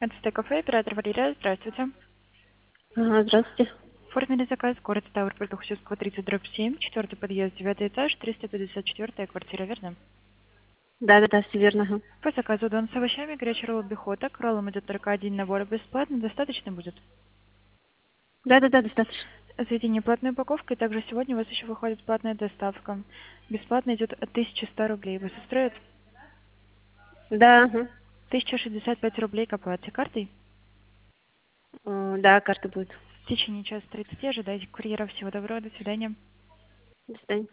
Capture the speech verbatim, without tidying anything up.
Это кафе, оператор Валерия. Здравствуйте. Ага, здравствуйте. Оформили заказ, город Ставрополь, Тухачевского, тридцать, дробь семь, четвертый подъезд, девятый этаж, триста пятьдесят четвёртая квартира, верно? Да, да, да, все верно. Ага. По заказу дон с овощами, горячий ролл бихота, к роллам идет только один набор бесплатно, достаточно будет. Да, да, да, достаточно. Заведение платной упаковкой, также сегодня у вас еще выходит платная доставка. Бесплатно идет от тысячи ста рублей. Вас устроит? Да, ага. тысяча шестьдесят пять рублей к оплате картой. Э, Да, карта будет. В течение часа тридцати ожидайте курьера. Всего доброго, до свидания. До свидания.